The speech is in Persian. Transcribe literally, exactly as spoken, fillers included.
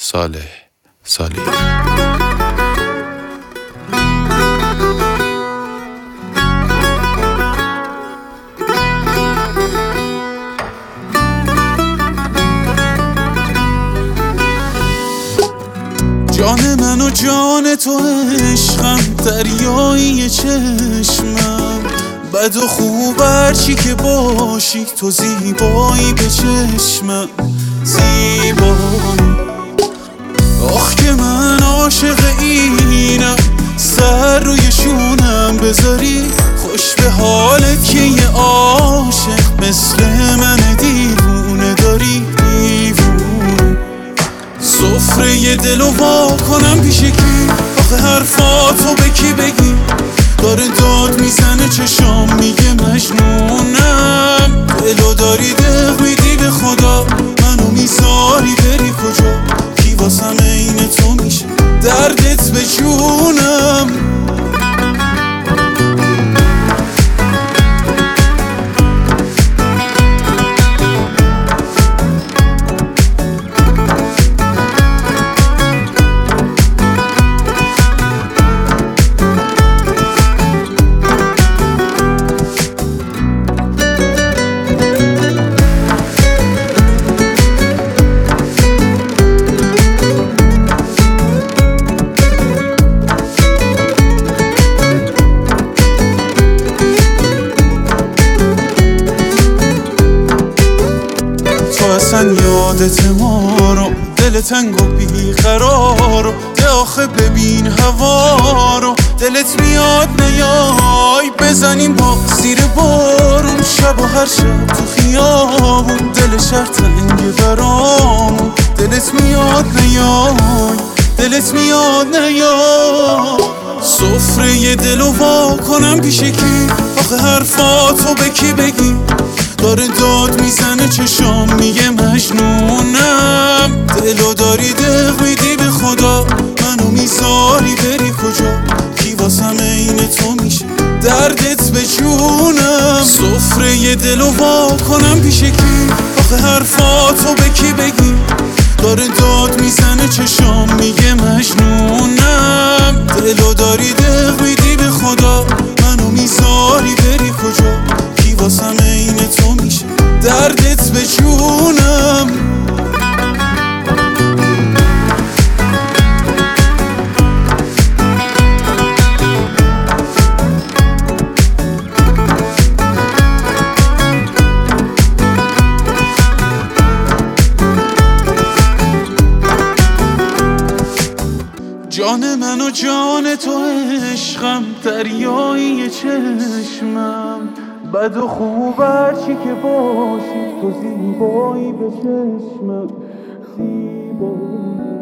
صالح صالحی. جان من و جان تو عشقم، دریایی چشمم، بد و خوب هرچی که باشی تو زیبایی به چشمم، زیبایی. آخ که من عاشق اینم، سر روی شونم بذاری، خوش به حالت که یه عاشق مثل من دیوونه داری، دیوونه. سفره یه دل و وا کنم پیش کی؟ آخه حرفاتو به کی بگی؟ داره داد میزنه چشام میگه مجنونم. دلو داری دق میدی به خدا، منو میذاری بری کجا؟ کی واسم عین تو میشه دردت به جونم؟ اصلا یادت ما رو، دل تنگ و بیقرار رو، ده آخه ببین هوا رو، دلت میاد نیای بزنیم با زیر بارون، شب و هر شب تو خیابون، دل شهر تنگ برامون، دلت میاد نیای، دلت میاد نیای. سفره یه دل و وا کنم پیش کی؟ آخه حرفاتو به کی بگی؟ داره داد میزنه چشام میگه مجنونم. دلو داری دق میدی به خدا، منو میذاری بری کجا؟ کی واسم عین تو میشه دردت به جونم؟ سفره یه دل و وا کنم پیش کی؟ آخه حرفاتو به کی بگی؟ داره داد میزنه چشام میگه مجنونم. دلو داری دق میدی به خدا، منو میذاری بری کجا؟ کی واسم عین تو میشه دردت به جونم؟ جان من و جان تو عشقم، دریایی چشمم، بد و خوب هرچی که باشی تو زیبایی به چشمم، زیبایی.